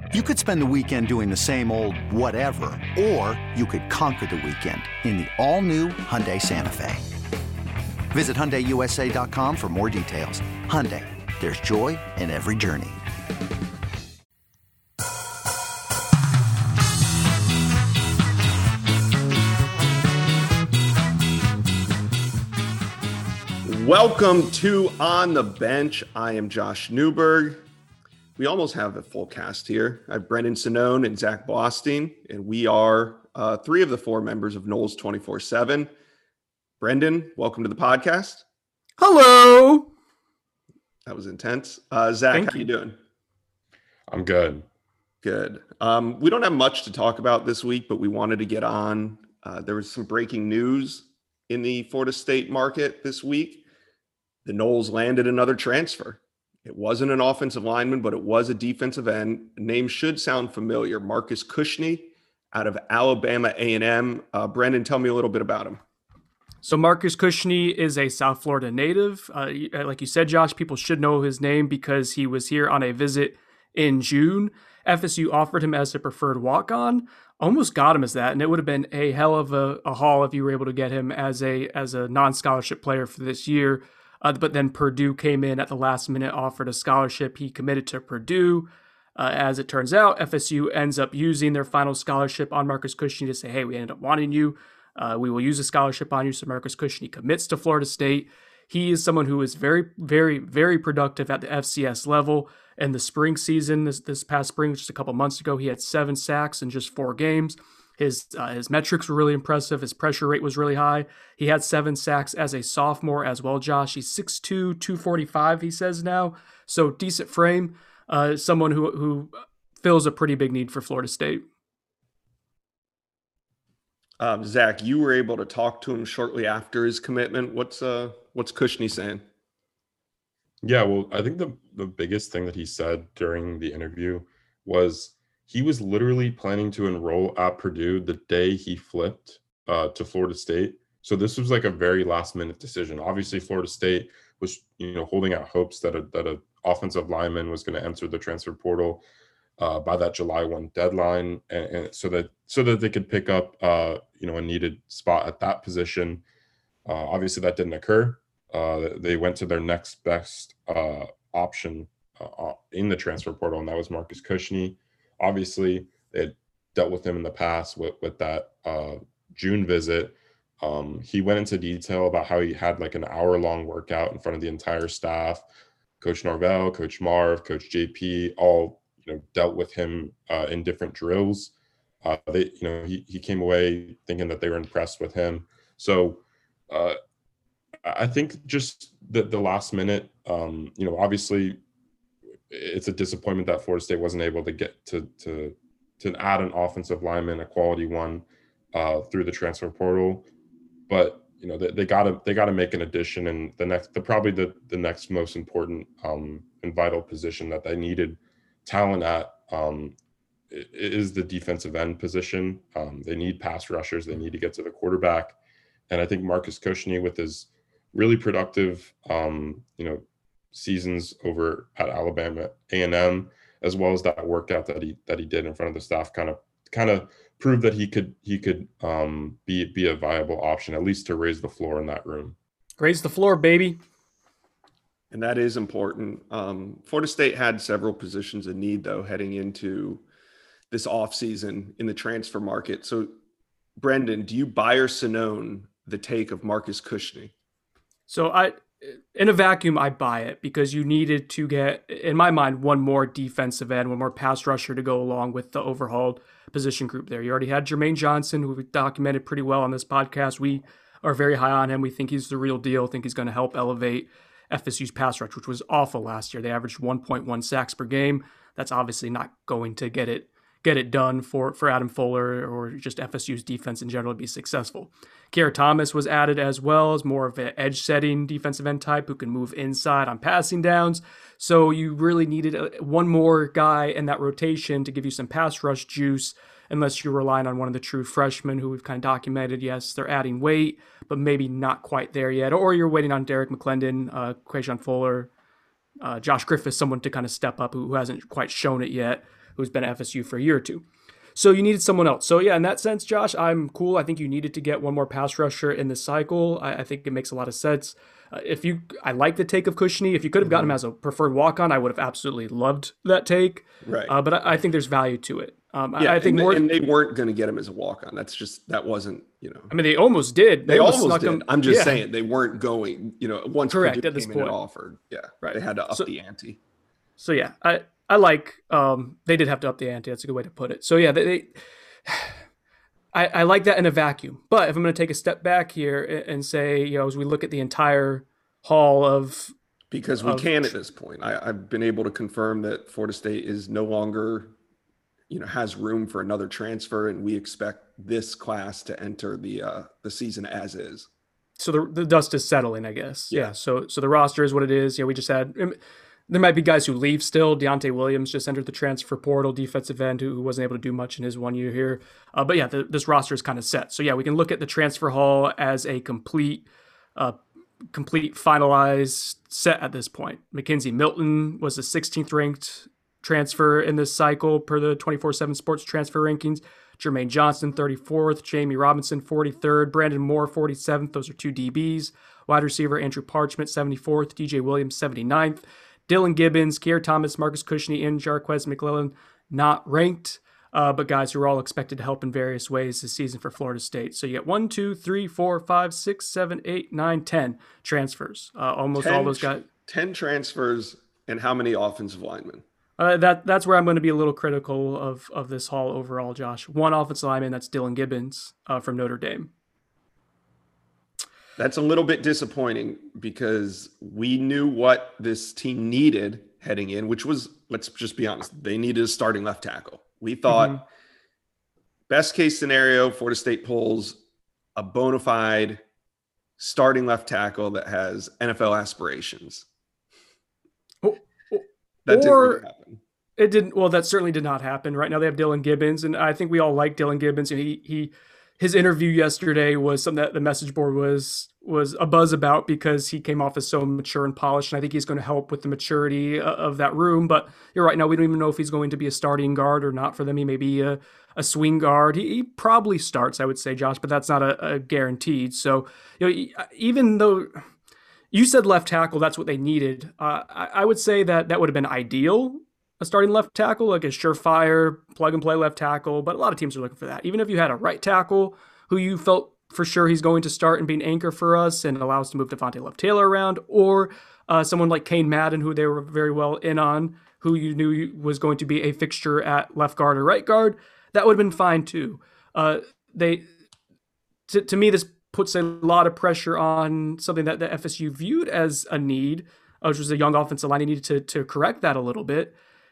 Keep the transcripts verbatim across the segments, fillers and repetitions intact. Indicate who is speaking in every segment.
Speaker 1: You could spend the weekend doing the same old whatever, or you could conquer the weekend in the all-new Hyundai Santa Fe. Visit Hyundai U S A dot com for more details. Hyundai, there's joy in every journey.
Speaker 2: Welcome to On the Bench. I am Josh Newberg. We almost have a full cast here. I have Brendan Sonnone and Zach Blostein, and we are uh, three of the four members of Noles twenty-four seven. Brendan, welcome to the podcast.
Speaker 3: Hello.
Speaker 2: That was intense. Uh, Zach,
Speaker 3: Thank
Speaker 2: how you.
Speaker 3: you
Speaker 2: doing?
Speaker 4: I'm good.
Speaker 2: Good. Um, we don't have much to talk about this week, but we wanted to get on. Uh, there was some breaking news in the Florida State market this week. The Noles landed another transfer. It wasn't an offensive lineman, but it was a defensive end. The name should sound familiar. Marcus Cushney out of Alabama A and M. Uh, Brendan, tell me a little bit about him.
Speaker 3: So Marcus Cushney is a South Florida native. Uh, like you said, Josh, people should know his name because he was here on a visit in June. F S U offered him as a preferred walk-on, almost got him as that, and it would have been a hell of a, a haul if you were able to get him as a as a non-scholarship player for this year. Uh, but then Purdue came in at the last minute, offered a scholarship. He committed to Purdue. Uh, as it turns out, F S U ends up using their final scholarship on Marcus Cushney to say, hey, we ended up wanting you. Uh, we will use a scholarship on you. So Marcus Cushney commits to Florida State. He is someone who is very, very, very productive at the F C S level. In the spring season, this, this past spring, just a couple months ago, he had seven sacks in just four games. His uh, his metrics were really impressive. His pressure rate was really high. He had seven sacks as a sophomore as well, Josh. He's six two, two forty-five, he says now. So decent frame. Uh, someone who, who fills a pretty big need for Florida State.
Speaker 2: Um, Zach, you were able to talk to him shortly after his commitment. What's uh what's Cushney saying?
Speaker 4: Yeah, well, I think the, the biggest thing that he said during the interview was he was literally planning to enroll at Purdue the day he flipped uh, to Florida State. So this was like a very last minute decision. Obviously, Florida State was, you know, holding out hopes that a that a offensive lineman was going to enter the transfer portal uh, by that July first deadline, and, and so that so that they could pick up, uh, you know, a needed spot at that position. Uh, obviously, that didn't occur. Uh, they went to their next best uh, option uh, in the transfer portal, and that was Marcus Cushney. Obviously, they had dealt with him in the past with, with that uh, June visit. Um, he went into detail about how he had like an hour-long workout in front of the entire staff. Coach Norvell, Coach Marv, Coach J P, all you know dealt with him uh, in different drills. Uh, they, you know, he he came away thinking that they were impressed with him. So. Uh, I think just the, the last minute, um, you know, obviously it's a disappointment that Florida State wasn't able to get to to to add an offensive lineman, a quality one, uh, through the transfer portal. But you know, they, they gotta they gotta make an addition, and the next, the probably the the next most important um, and vital position that they needed talent at um, is the defensive end position. Um, they need pass rushers. They need to get to the quarterback, and I think Marcus Cushney with his really productive, um, you know, seasons over at Alabama A and M, as well as that workout that he that he did in front of the staff, kind of kind of proved that he could he could um, be be a viable option, at least to raise the floor in that room.
Speaker 3: Raise the floor, baby.
Speaker 2: And that is important. Um, Florida State had several positions of need, though, heading into this offseason in the transfer market. So, Brendan, do you buy or Sonnone the take of Marcus Cushney?
Speaker 3: So I, in a vacuum, I buy it because you needed to get, in my mind, one more defensive end, one more pass rusher to go along with the overhauled position group there. You already had Jermaine Johnson, who we documented pretty well on this podcast. We are very high on him. We think he's the real deal. Think he's going to help elevate F S U's pass rush, which was awful last year. They averaged one point one sacks per game. That's obviously not going to get it get it done for, for Adam Fuller or just F S U's defense in general to be successful. Kiara Thomas was added as well as more of an edge-setting defensive end type who can move inside on passing downs. So you really needed a, one more guy in that rotation to give you some pass rush juice, unless you're relying on one of the true freshmen who we've kind of documented. Yes, they're adding weight, but maybe not quite there yet. Or you're waiting on Derek McClendon, uh, Quayshawn Fuller, uh, Josh Griffith, someone to kind of step up who, who hasn't quite shown it yet. who's been at F S U for a year or two. So you needed someone else. So yeah, in that sense, Josh, I'm cool. I think you needed to get one more pass rusher in this cycle. I, I think it makes a lot of sense. Uh, if you, I like the take of Cushney. If you could have gotten him as a preferred walk-on, I would have absolutely loved that take.
Speaker 2: Right.
Speaker 3: Uh, but I, I think there's value to it. Um,
Speaker 2: yeah,
Speaker 3: I, I think
Speaker 2: and,
Speaker 3: more.
Speaker 2: and they weren't going to get him as a walk-on. That's just that wasn't, you know.
Speaker 3: I mean, they almost did.
Speaker 2: They, they almost, almost did.
Speaker 3: Him,
Speaker 2: I'm just
Speaker 3: yeah.
Speaker 2: saying they weren't going. You know, once
Speaker 3: correct
Speaker 2: Purdue
Speaker 3: at this
Speaker 2: came
Speaker 3: point
Speaker 2: in and offered, yeah,
Speaker 3: right.
Speaker 2: They had to up
Speaker 3: so,
Speaker 2: the ante.
Speaker 3: So yeah, I I like. Um, they did have to up the ante. That's a good way to put it. So yeah, they. they I, I like that in a vacuum. But if I'm going to take a step back here and say, you know, as we look at the entire haul of
Speaker 2: because we
Speaker 3: of,
Speaker 2: can at this point, I, I've been able to confirm that Florida State is no longer, you know, has room for another transfer, and we expect this class to enter the uh, the season as is.
Speaker 3: So the the dust is settling, I guess.
Speaker 2: Yeah.
Speaker 3: yeah. So so the roster is what it is. Yeah, we just had. There might be guys who leave still. Deontay Williams just entered the transfer portal, defensive end, who wasn't able to do much in his one year here. Uh, but yeah, the, this roster is kind of set. So yeah, we can look at the transfer haul as a complete, uh, complete finalized set at this point. Mackenzie Milton was the sixteenth ranked transfer in this cycle per the twenty-four seven Sports transfer rankings. Jermaine Johnson, thirty-fourth. Jamie Robinson, forty-third. Brandon Moore, forty-seventh. Those are two D Bs. Wide receiver Andrew Parchment, seventy-fourth. D J Williams, seventy-ninth. Dylan Gibbons, Keir Thomas, Marcus Cushney, and Jarquez McClellan not ranked, uh, but guys who are all expected to help in various ways this season for Florida State. So you get one, two, three, four, five, six, seven, eight, nine, ten transfers. Uh, almost
Speaker 2: ten,
Speaker 3: all those guys.
Speaker 2: ten transfers, and how many offensive linemen?
Speaker 3: Uh, that that's where I'm going to be a little critical of of this haul overall, Josh. One offensive lineman, that's Dylan Gibbons uh, from Notre Dame.
Speaker 2: That's a little bit disappointing because we knew what this team needed heading in, which was, let's just be honest, they needed a starting left tackle. We thought mm-hmm. best case scenario, Florida State pulls a bona fide starting left tackle that has N F L aspirations.
Speaker 3: Oh, oh,
Speaker 2: that didn't really happen.
Speaker 3: It didn't. Well, that certainly did not happen. Right now they have Dylan Gibbons, and I think we all like Dylan Gibbons. And he he. His interview yesterday was something that the message board was was a buzz about because he came off as so mature and polished, and I think he's going to help with the maturity of that room. But you're right. Now we don't even know if he's going to be a starting guard or not for them. He may be a, a swing guard. He, he probably starts, I would say, Josh, but that's not a, a guaranteed. So you know, even though you said left tackle, that's what they needed. Uh, I, I would say that that would have been ideal. A starting left tackle, like a surefire plug-and-play left tackle, but a lot of teams are looking for that. Even if you had a right tackle who you felt for sure he's going to start and be an anchor for us and allow us to move Devontae Love-Taylor around, or uh, someone like Kane Madden, who they were very well in on, who you knew was going to be a fixture at left guard or right guard, that would have been fine too. Uh, they, to, to me, this puts a lot of pressure on something that the F S U viewed as a need, which was a young offensive line. They needed to, to correct that a little bit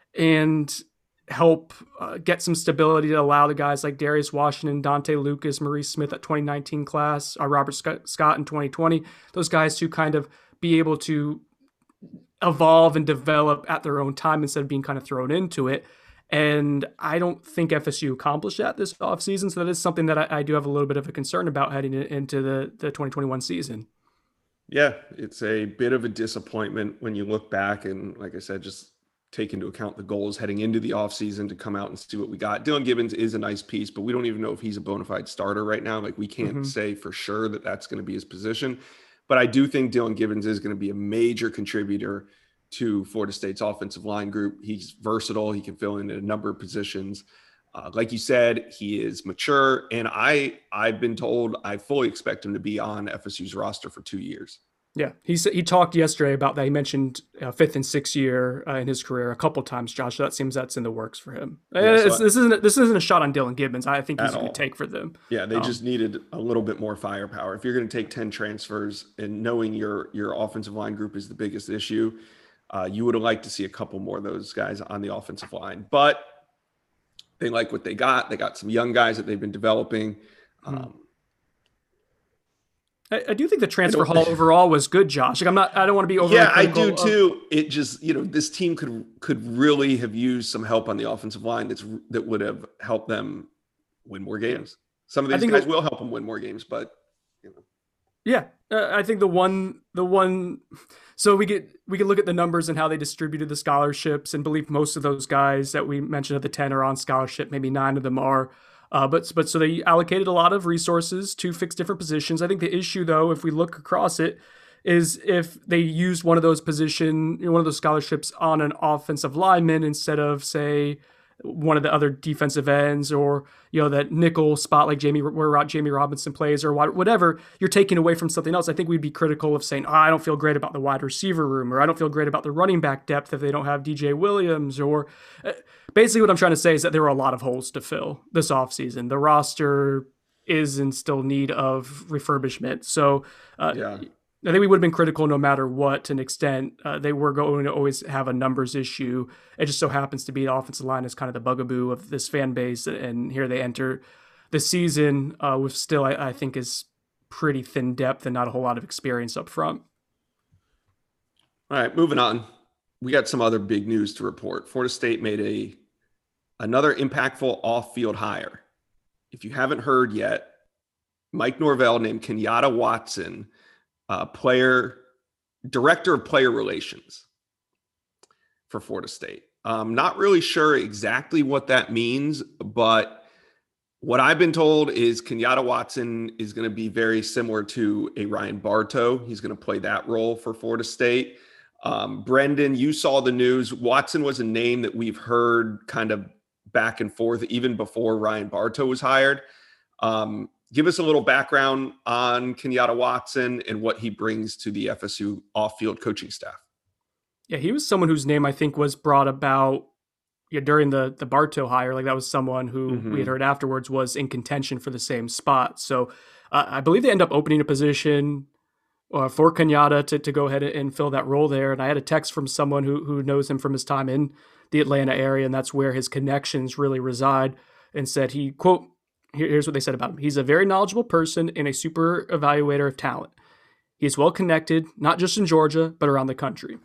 Speaker 3: and help uh, get some stability to allow the guys like Darius Washington, Dante Lucas, Maurice Smith at twenty nineteen class, uh, Robert Scott in twenty twenty, those guys to kind of be able to evolve and develop at their own time instead of being kind of thrown into it. And I don't think F S U accomplished that this offseason, so that is something that I, I do have a little bit of a concern about heading into the, the twenty twenty-one season.
Speaker 2: Yeah, it's a bit of a disappointment when you look back and, like I said, just take into account the goals heading into the offseason to come out and see what we got. Dylan Gibbons is a nice piece, but we don't even know if he's a bona fide starter right now. Like we can't mm-hmm. say for sure that that's going to be his position, but I do think Dylan Gibbons is going to be a major contributor to Florida State's offensive line group. He's versatile. He can fill in a number of positions. Uh, like you said, he is mature, and I, I've been told I fully expect him to be on F S U's roster for two years.
Speaker 3: Yeah, he he talked yesterday about that. He mentioned uh, fifth and sixth year uh, in his career a couple times, Josh. So that seems that's in the works for him. Yeah, so this isn't this isn't a shot on Dylan Gibbons. I think he's going to take for them.
Speaker 2: Yeah, they
Speaker 3: um,
Speaker 2: just needed a little bit more firepower. If you're going to take ten transfers and knowing your your offensive line group is the biggest issue, uh, you would have liked to see a couple more of those guys on the offensive line. But they like what they got. They got some young guys that they've been developing. Um,
Speaker 3: hmm. I, I do think the transfer haul overall was good, Josh. Like I'm not, I don't want to be over.
Speaker 2: Yeah, I do too. Of, it just, you know, this team could could really have used some help on the offensive line. That's that would have helped them win more games. Some of these guys will help them win more games, but you know.
Speaker 3: Yeah, uh, I think the one, the one, so we get we can look at the numbers and how they distributed the scholarships, and believe most of those guys that we mentioned of the ten are on scholarship. Maybe nine of them are, uh, but but so they allocated a lot of resources to fix different positions. I think the issue, though, if we look across it, is if they used one of those position, one of those scholarships on an offensive lineman instead of, say, one of the other defensive ends, or, you know, that nickel spot like Jamie, where Jamie Robinson plays, or whatever, you're taking away from something else. I think we'd be critical of saying, oh, I don't feel great about the wide receiver room, or I don't feel great about the running back depth if they don't have D J Williams, or uh, basically what I'm trying to say is that there are a lot of holes to fill this offseason. The roster is in still need of refurbishment. So uh, yeah. I think we would have been critical no matter what to an extent. Uh, they were going to always have a numbers issue. It just so happens to be the offensive line is kind of the bugaboo of this fan base. And here they enter the season uh, with still, I, I think, is pretty thin depth and not a whole lot of experience up front.
Speaker 2: All right, moving on. We got some other big news to report. Florida State made a another impactful off-field hire. If you haven't heard yet, Mike Norvell named Kenyatta Watson Uh, player, director of player relations for Florida State. Um, not really sure exactly what that means, but what I've been told is Kenyatta Watson is going to be very similar to a Ryan Bartow. He's going to play that role for Florida State. Um, Brendan, you saw the news. Watson was a name that we've heard kind of back and forth even before Ryan Bartow was hired. Um, Give us a little background on Kenyatta Watson and what he brings to the F S U off-field coaching staff.
Speaker 3: Yeah, he was someone whose name I think was brought about yeah, during the the Bartow hire. Like that was someone who mm-hmm. we had heard afterwards was in contention for the same spot. So uh, I believe they end up opening a position uh, for Kenyatta to, to go ahead and fill that role there. And I had a text from someone who who knows him from his time in the Atlanta area, and that's where his connections really reside, and said he, quote, here's what they said about him. He's a very knowledgeable person and a super evaluator of talent. He's well connected, not just in Georgia, but around the country.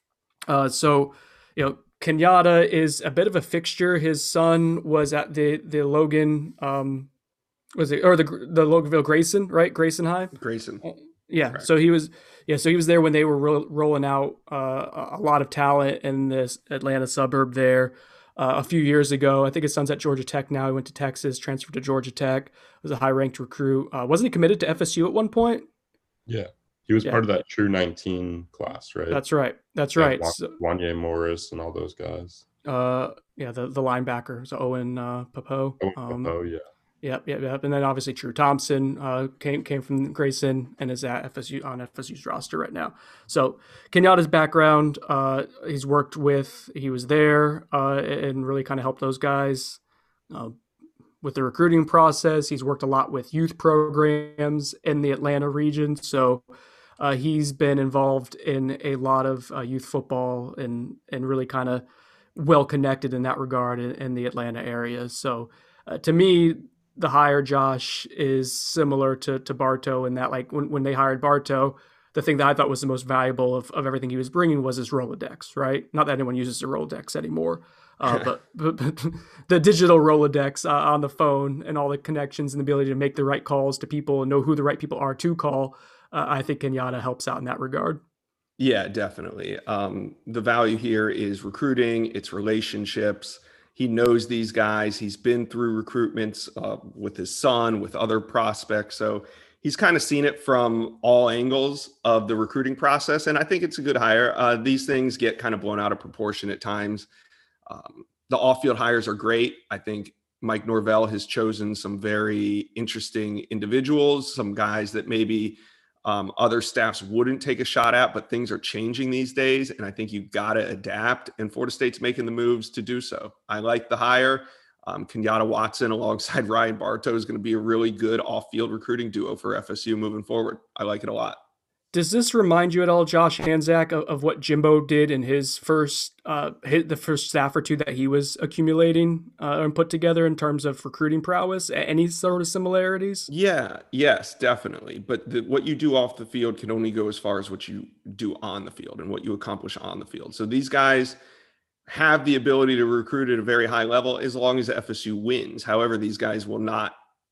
Speaker 3: Uh, so, you know, Kenyatta is a bit of a fixture. His son was at the the Logan, um, was it or the the Loganville Grayson, right? Grayson High.
Speaker 2: Grayson.
Speaker 3: Uh, yeah.
Speaker 2: Correct.
Speaker 3: So he was, yeah. So he was there when they were ro- rolling out uh, a lot of talent in this Atlanta suburb there. Uh, a few years ago. I think his son's at Georgia Tech now. He went to Texas, transferred to Georgia Tech, was a high-ranked recruit. Uh, wasn't he committed to F S U at one point?
Speaker 4: Yeah. He was
Speaker 3: yeah.
Speaker 4: part of that True nineteen class, right?
Speaker 3: That's right. That's
Speaker 4: yeah,
Speaker 3: right.
Speaker 4: Wan-
Speaker 3: so,
Speaker 4: Wanye Morris and all those guys.
Speaker 3: Uh, yeah, the, the linebacker, so Owen uh, Popo.
Speaker 4: Owen
Speaker 3: um,
Speaker 4: Popo, yeah.
Speaker 3: Yep, yep, yep. And then obviously True Thompson uh, came came from Grayson and is at F S U on F S U's roster right now. So Kenyatta's background, uh, he's worked with, he was there uh, and really kind of helped those guys uh, with the recruiting process. He's worked a lot with youth programs in the Atlanta region. So uh, he's been involved in a lot of uh, youth football and and really kind of well connected in that regard in, in the Atlanta area. So uh, to me, the hire, Josh, is similar to to Bartow in that, like, when, when they hired Bartow, the thing that I thought was the most valuable of, of everything he was bringing was his Rolodex, right? Not that anyone uses a Rolodex anymore, uh, but, but, but the digital Rolodex uh, on the phone and all the connections and the ability to make the right calls to people and know who the right people are to call, uh, I think Kenyatta helps out in that regard.
Speaker 2: Yeah, definitely. Um, the value here is recruiting, it's relationships. He knows these guys. He's been through recruitments uh, with his son, with other prospects. So he's kind of seen it from all angles of the recruiting process. And I think it's a good hire. Uh, these things get kind of blown out of proportion at times. Um, the off-field hires are great. I think Mike Norvell has chosen some very interesting individuals, some guys that maybe Um, other staffs wouldn't take a shot at, but things are changing these days. And I think you've got to adapt, and Florida State's making the moves to do so. I like the hire. Um, Kenyatta Watson alongside Ryan Bartow is going to be a really good off-field recruiting duo for F S U moving forward. I like it a lot.
Speaker 3: Does this remind you at all, Josh Hanzak, of, of what Jimbo did in his first, uh, hit the first staff or two that he was accumulating uh, and put together in terms of recruiting prowess? Any sort of similarities?
Speaker 2: Yeah, yes, definitely. But the, what you do off the field can only go as far as what you do on the field and what you accomplish on the field. So these guys have the ability to recruit at a very high level as long as F S U wins. However, these guys will not,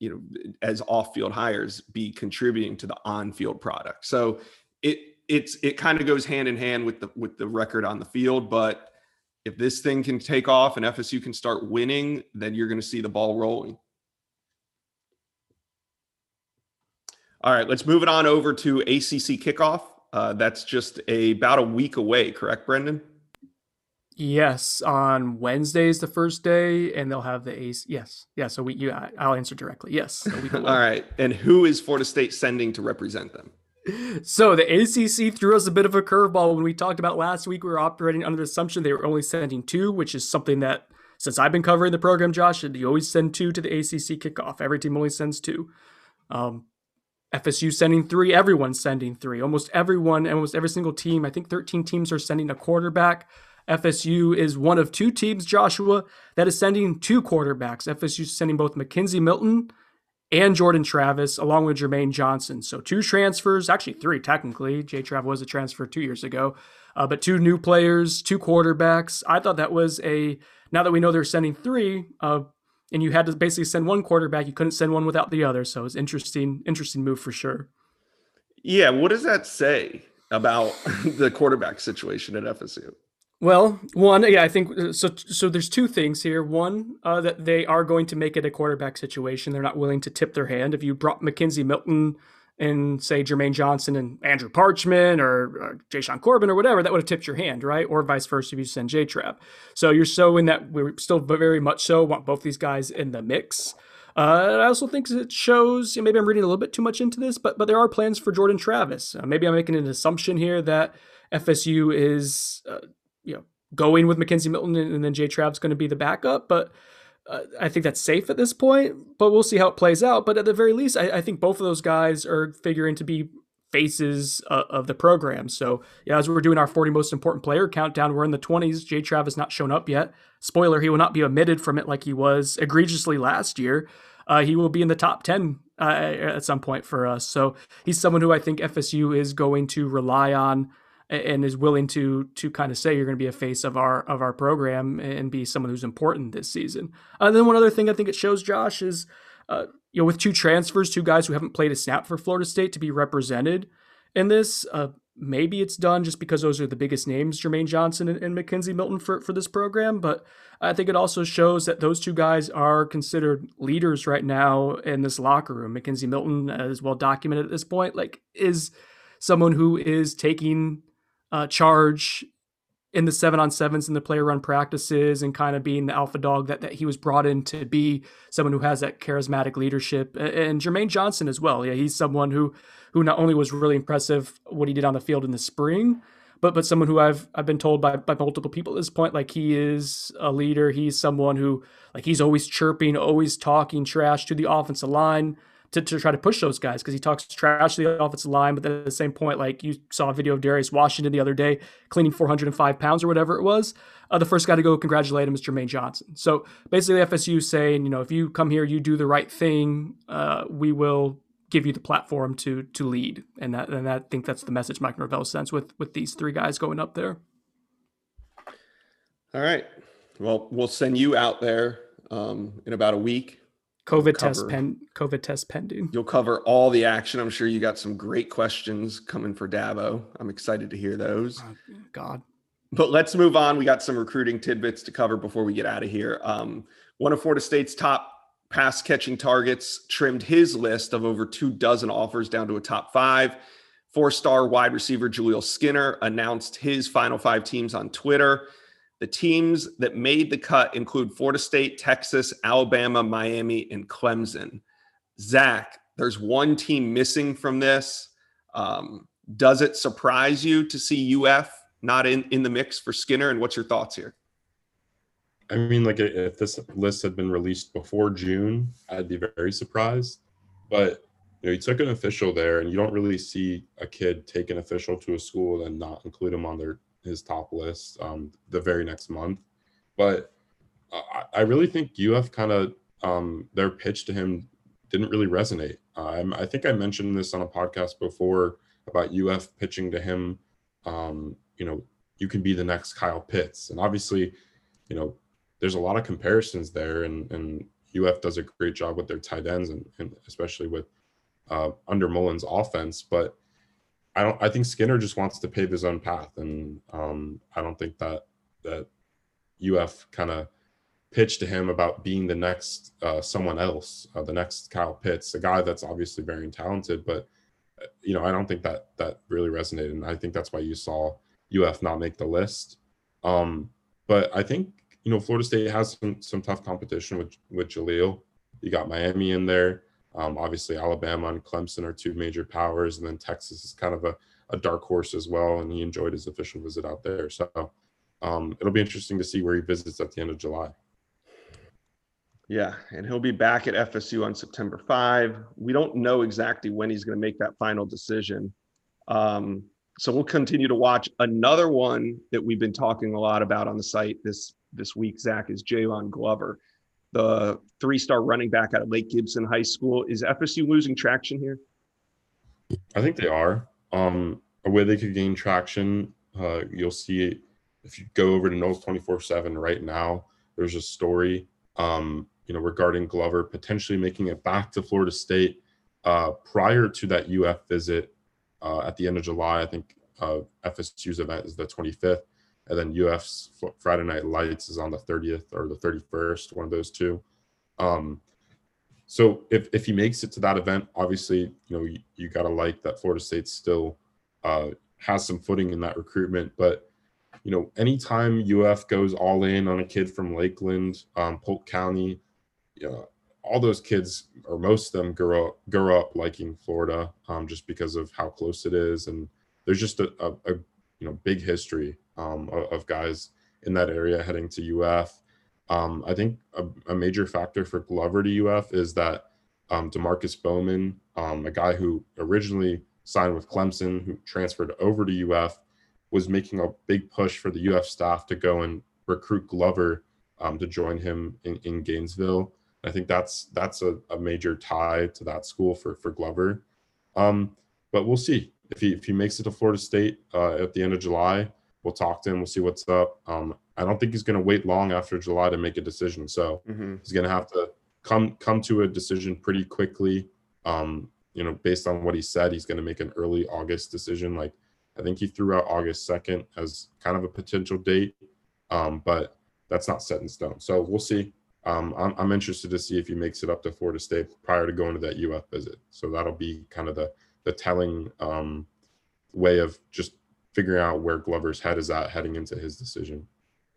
Speaker 2: you know, as off-field hires be contributing to the on-field product. So it it's it kind of goes hand in hand with the with the record on the field. But if this thing can take off and F S U can start winning, then you're going to see the ball rolling. All right, let's move it on over to A C C kickoff. Uh, that's just a, about a week away, correct, Brendan?
Speaker 3: Yes, on Wednesday is the first day, and they'll have the A C. Yes, yeah. So we, yeah, I'll answer directly. Yes. A week away.
Speaker 2: All right, and who is Florida State sending to represent them?
Speaker 3: So the A C C threw us a bit of a curveball when we talked about last week. We were operating under the assumption they were only sending two, which is something that since I've been covering the program, Josh, you always send two to the A C C kickoff. Every team only sends two. Um, F S U sending three. Everyone's sending three. Almost everyone, almost every single team. I think thirteen teams are sending a quarterback. F S U is one of two teams, Joshua, that is sending two quarterbacks. F S U is sending both McKenzie Milton and Jordan Travis, along with Jermaine Johnson. So two transfers, actually three technically. J. Trav was a transfer two years ago, uh, but two new players, two quarterbacks. I thought that was a, now that we know they're sending three, uh, and you had to basically send one quarterback, you couldn't send one without the other. So it's interesting, interesting move for sure.
Speaker 2: Yeah, what does that say about the quarterback situation at F S U?
Speaker 3: Well, one, yeah, I think so. So there's two things here. One, uh, that they are going to make it a quarterback situation. They're not willing to tip their hand. If you brought McKenzie Milton and say Jermaine Johnson and Andrew Parchman or uh, Jay Sean Corbin or whatever, that would have tipped your hand, right? Or vice versa if you send J-Trap. So you're showing that we're still very much so want both these guys in the mix. Uh, I also think it shows, maybe I'm reading a little bit too much into this, but but there are plans for Jordan Travis. Uh, maybe I'm making an assumption here that F S U is, uh, you know, going with McKenzie Milton and, and then J-Trap's going to be the backup, but Uh, I think that's safe at this point, but we'll see how it plays out. But at the very least, I, I think both of those guys are figuring to be faces uh, of the program. So yeah, as we're doing our forty most important player countdown, we're in the twenties. J-Trav has not shown up yet. Spoiler, he will not be omitted from it like he was egregiously last year. Uh, he will be in the top ten uh, at some point for us. So he's someone who I think F S U is going to rely on and is willing to to kind of say you're going to be a face of our of our program and be someone who's important this season. And uh, then one other thing I think it shows, Josh, is uh, you know, with two transfers, two guys who haven't played a snap for Florida State to be represented in this. Uh, maybe it's done just because those are the biggest names, Jermaine Johnson and, and McKenzie Milton for for this program. But I think it also shows that those two guys are considered leaders right now in this locker room. McKenzie Milton, as well documented at this point, like is someone who is taking Uh, charge in the seven on sevens and the player run practices and kind of being the alpha dog that, that he was brought in to be, someone who has that charismatic leadership. And Jermaine Johnson as well. Yeah, he's someone who who not only was really impressive what he did on the field in the spring, but but someone who I've I've been told by by multiple people at this point, like he is a leader. He's someone who, like, he's always chirping, always talking trash to the offensive line to, to try to push those guys, because he talks trash to the offensive line. But then at the same point, like you saw a video of Darius Washington the other day cleaning four hundred five pounds or whatever it was. Uh, the first guy to go congratulate him is Jermaine Johnson. So basically F S U saying, you know, if you come here, you do the right thing, uh, we will give you the platform to to lead. And that, and I think that's the message Mike Norvell sends with with these three guys going up there.
Speaker 2: All right. Well, we'll send you out there um, in about a week.
Speaker 3: COVID test pen, COVID test pending.
Speaker 2: You'll cover all the action. I'm sure you got some great questions coming for Dabo. I'm excited to hear those.
Speaker 3: Oh, God.
Speaker 2: But let's move on. We got some recruiting tidbits to cover before we get out of here. Um, one of Florida State's top pass catching targets trimmed his list of over two dozen offers down to a top five. Four-star wide receiver Jaleel Skinner announced his final five teams on Twitter. The teams that made the cut include Florida State, Texas, Alabama, Miami, and Clemson. Zach, there's one team missing from this. Um, does it surprise you to see U F not in, in the mix for Skinner? And what's your thoughts here?
Speaker 4: I mean, like, if this list had been released before June, I'd be very surprised. But, you know, you took an official there, and you don't really see a kid take an official to a school and not include him on their his top list um, the very next month. But uh, I really think U F kind of, um, their pitch to him didn't really resonate. Um, I think I mentioned this on a podcast before about U F pitching to him, um, you know, you can be the next Kyle Pitts. And obviously, you know, there's a lot of comparisons there. And, and U F does a great job with their tight ends, and, and especially with uh, under Mullen's offense. But I don't. I think Skinner just wants to pave his own path, and um, I don't think that that U F kind of pitched to him about being the next uh, someone else, uh, the next Kyle Pitts, a guy that's obviously very talented, but you know, I don't think that that really resonated, and I think that's why you saw U F not make the list. Um, but I think, you know, Florida State has some some tough competition with with Jaleel. You got Miami in there. Um, obviously, Alabama and Clemson are two major powers, and then Texas is kind of a, a dark horse as well, and he enjoyed his official visit out there. So um, it'll be interesting to see where he visits at the end of July.
Speaker 2: Yeah, and he'll be back at F S U on September fifth. We don't know exactly when he's going to make that final decision. Um, so we'll continue to watch. Another one that we've been talking a lot about on the site this this week, Zach, is Jalen Glover, the three-star running back out of Lake Gibson High School. Is F S U losing traction here?
Speaker 4: I think they are. Um, a way they could gain traction, uh, you'll see it if you go over to Knowles twenty-four seven right now. There's a story um, you know, regarding Glover potentially making it back to Florida State uh, prior to that U F visit uh, at the end of July. I think uh, F S U's event is the twenty-fifth, and then U F's Friday Night Lights is on the thirtieth or the thirty-first, one of those two. Um, so if, if he makes it to that event, obviously, you know, you, you got to like that Florida State still uh, has some footing in that recruitment. But you know, anytime U F goes all in on a kid from Lakeland, um, Polk County, you know, all those kids, or most of them, grow up, grow up liking Florida um, just because of how close it is. And there's just a, a, a you know, big history um, of, of guys in that area heading to U F. Um, I think a, a major factor for Glover to U F is that um, DeMarcus Bowman, um, a guy who originally signed with Clemson, who transferred over to U F, was making a big push for the U F staff to go and recruit Glover um, to join him in, in Gainesville. I think that's that's a, a major tie to that school for for Glover. Um, but we'll see if he if he makes it to Florida State uh, at the end of July. We'll talk to him. We'll see what's up. Um, I don't think he's going to wait long after July to make a decision. So mm-hmm. he's going to have to come come to a decision pretty quickly. Um, you know, based on what he said, he's going to make an early August decision. Like, I think he threw out August second as kind of a potential date, um, but that's not set in stone. So we'll see. Um, I'm, I'm interested to see if he makes it up to Florida State prior to going to that U F visit. So that'll be kind of the the telling um, way of just figuring out where Glover's head is at heading into his decision.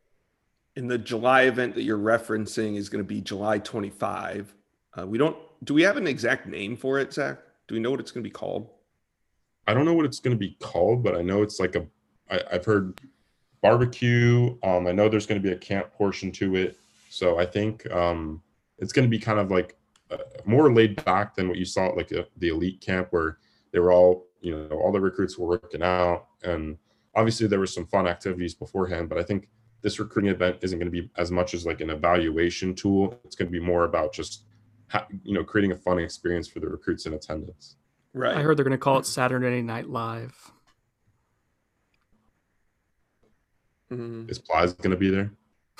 Speaker 2: And the July event that you're referencing is going to be July twenty-fifth. Uh, we don't. Do we have an exact name for it, Zach? Do we know what it's going to be called?
Speaker 4: I don't know what it's going to be called, but I know it's like a. I, I've heard barbecue. Um, I know there's going to be a camp portion to it. So I think um, it's going to be kind of like uh, more laid back than what you saw at like a, the elite camp, where they were all, you know, all the recruits were working out. And obviously there were some fun activities beforehand, but I think this recruiting event isn't going to be as much as like an evaluation tool. It's going to be more about just, ha- you know, creating a fun experience for the recruits in attendance.
Speaker 3: Right. I heard they're going to call it Saturday Night Live.
Speaker 4: Mm-hmm. Is Plies going to be there?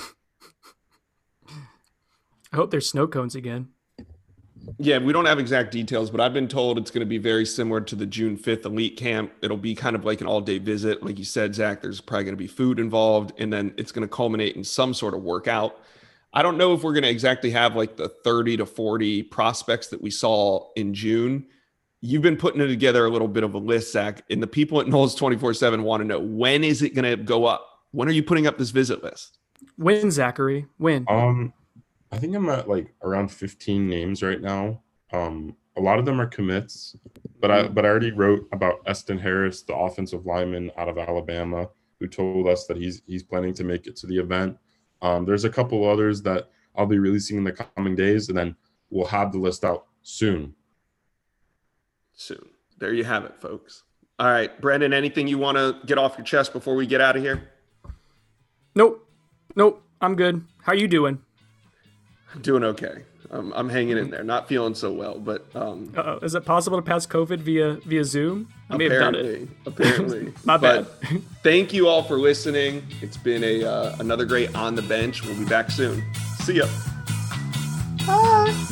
Speaker 3: I hope there's snow cones again.
Speaker 2: Yeah, we don't have exact details, but I've been told it's going to be very similar to the June fifth elite camp. It'll be kind of like an all-day visit. Like you said, Zach, there's probably going to be food involved, and then it's going to culminate in some sort of workout. I don't know if we're going to exactly have like the thirty to forty prospects that we saw in June. You've been putting it together a little bit of a list, Zach, and the people at Knowles twenty-four seven want to know, when is it going to go up? When are you putting up this visit list?
Speaker 3: When, Zachary? When?
Speaker 4: Um, I think I'm at like around fifteen names right now. Um, a lot of them are commits, but I but I already wrote about Eston Harris, the offensive lineman out of Alabama, who told us that he's he's planning to make it to the event. Um, there's a couple others that I'll be releasing in the coming days, and then we'll have the list out soon.
Speaker 2: Soon. There you have it, folks. All right, Brendan, anything you want to get off your chest before we get out of here?
Speaker 3: Nope. Nope. I'm good. How you doing?
Speaker 2: I'm doing okay. Um, I'm hanging in there. Not feeling so well, but um,
Speaker 3: uh, is it possible to pass COVID via via Zoom? I may have done it.
Speaker 2: Apparently,
Speaker 3: my bad.
Speaker 2: But thank you all for listening. It's been a uh, another great On the Bench. We'll be back soon. See ya.
Speaker 5: Bye.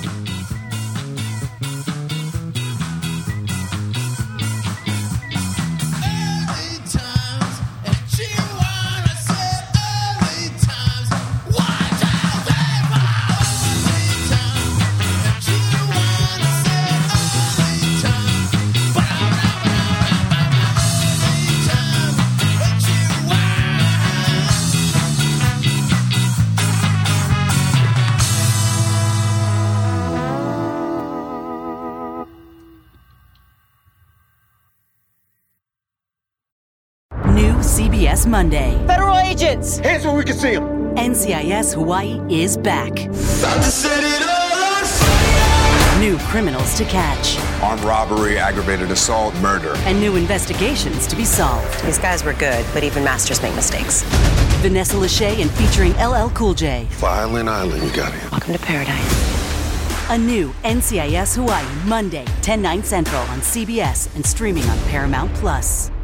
Speaker 6: C B S Monday.
Speaker 7: Federal agents!
Speaker 8: Hands where we can see them!
Speaker 6: N C I S Hawaii is back.
Speaker 8: Time to set it all on fire!
Speaker 6: New criminals to catch.
Speaker 9: Armed robbery, aggravated assault, murder.
Speaker 6: And new investigations to be solved.
Speaker 7: These guys were good, but even masters make mistakes.
Speaker 6: Vanessa Lachey and featuring L L Cool J.
Speaker 9: Violin Island, you got it.
Speaker 7: Welcome to paradise.
Speaker 6: A new N C I S Hawaii Monday, ten, nine Central on C B S and streaming on Paramount Plus.